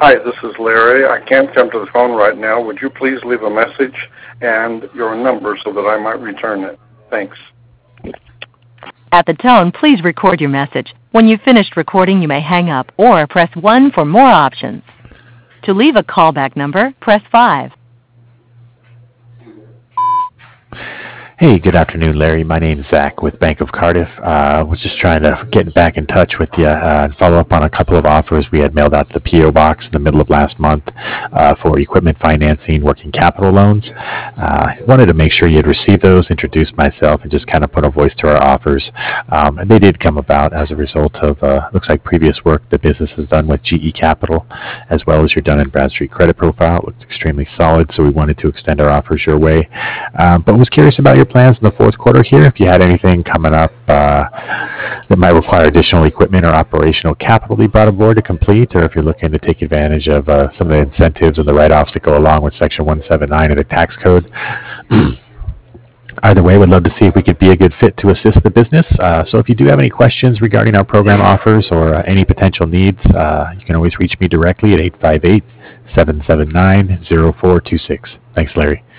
Hi, this is Larry. I can't come to the phone right now. Would you please leave a message and your number so that I might return it? Thanks. At the tone, please record your message. When you've finished recording, you may hang up or press 1 for more options. To leave a callback number, press 5. Hey, good afternoon, Larry. My name's Zach with Bank of Cardiff. Was just trying to get back in touch with you and follow up on a couple of offers we had mailed out to the P.O. Box in the middle of last month for equipment financing, working capital loans. Wanted to make sure you had received those, introduce myself, and just kind of put a voice to our offers. And they did come about as a result of, looks like previous work the business has done with GE Capital, as well as your Dun & Bradstreet credit profile. It looked extremely solid, so we wanted to extend our offers your way. But was curious about your plans in the fourth quarter here, if you had anything coming up that might require additional equipment or operational capital to be brought aboard to complete, or if you're looking to take advantage of some of the incentives and the write-offs that go along with Section 179 of the tax code. Either way, we'd love to see if we could be a good fit to assist the business. So if you do have any questions regarding our program offers or any potential needs, you can always reach me directly at 858-779-0426. Thanks, Larry.